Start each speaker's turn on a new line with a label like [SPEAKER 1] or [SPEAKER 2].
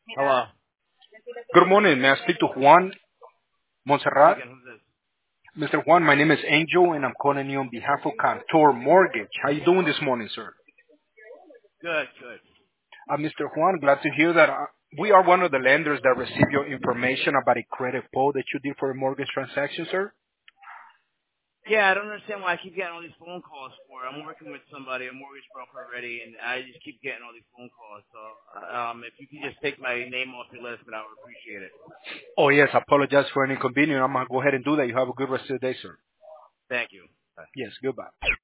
[SPEAKER 1] Hello.
[SPEAKER 2] Good morning. May I speak to Juan Montserrat?
[SPEAKER 1] Speaking. Who's this?
[SPEAKER 2] Mr. Juan, my name is Angel, and I'm calling you on behalf of Cantor Mortgage. How you doing this morning, sir?
[SPEAKER 1] Good, good.
[SPEAKER 2] Mr. Juan, glad to hear that we are one of the lenders that received your information about a credit pull that you did for a mortgage transaction, sir.
[SPEAKER 1] Yeah, I don't understand why I keep getting all these phone calls for it. I'm working with somebody, a mortgage broker already, and I just keep getting all these phone calls. So, if you could just take my name off your list, then I would appreciate it.
[SPEAKER 2] Oh, yes. I apologize for any inconvenience. I'm going to go ahead and do that. You have a good rest of the day, sir.
[SPEAKER 1] Thank you. Bye.
[SPEAKER 2] Yes, goodbye.